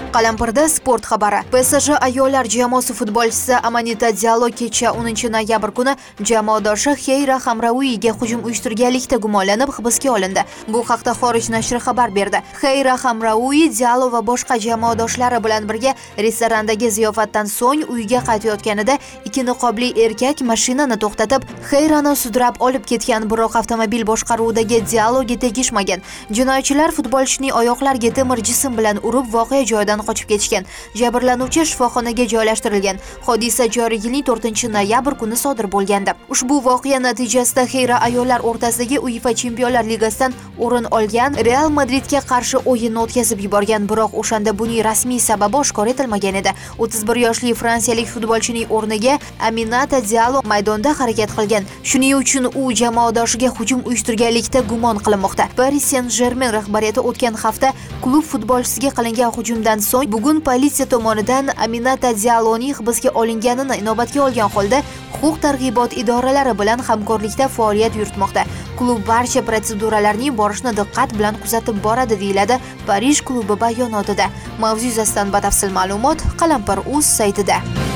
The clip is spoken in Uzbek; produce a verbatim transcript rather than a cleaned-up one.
Qalampirda sport xabari. P S J ayollar jamoasi futbolchisi Amanita Diallo kecha o'ninchi noyabr kuni jamoadoshi Xeyra Hamraouiga hujum uyushtirganlikda gumonlanib hibsga olindi. Bu haqda Xorij nashri xabar berdi. Xeyra Hamraoui Diallo va boshqa jamoadoshlari bilan birga restorandagi ziyofatdan so'ng uyiga qaytayotganida ikki niqobli erkak mashinani to'xtatib, Xeyrani sudrab olib ketgan, biroq avtomobil boshqaruvidagi Dialloga tegishmagan. Jinoyatchilar futbolchining oyoqlariga temir jism bilan urib voqea joyidan qochib ketishgan. Jabrlanuvchi shifoxonaga joylashtirilgan. Hodisa joriy yilning to'rtinchi noyabr kuni sodir bo'lgandi. Ushbu voqea natijasida Xeyra ayollar o'rtasidagi UEFA Chempionlar Ligasidan o'rin olgan Real Madridga qarshi o'yinni o'tkazib yuborgan, biroq o'shanda buning rasmiy sababi oshkor etilmagan edi. o'ttiz bir yoshli fransiyalik futbolchining o'rniga Aminata Diallo maydonda harakat qilgan. Shuning uchun u jamoadoshiga hujum uyushtirganlikda gumon qilinmoqda. Paris Saint-Germain rahbariyati o'tgan hafta klub futbolchisiga qilingan hujumdan so'ng bugun politsiya tomonidan Aminata Dialloning hibsga olinganini inobatga olgan holda huquq targ'ibot idoralari bilan hamkorlikda faoliyat yuritmoqda. Klub barcha protseduralarning borishni diqqat bilan kuzatib boradi, deyiladi Parij klubi bayonotida. Mavzu yuzasidan batafsil ma'lumot Qalampir.uz saytida.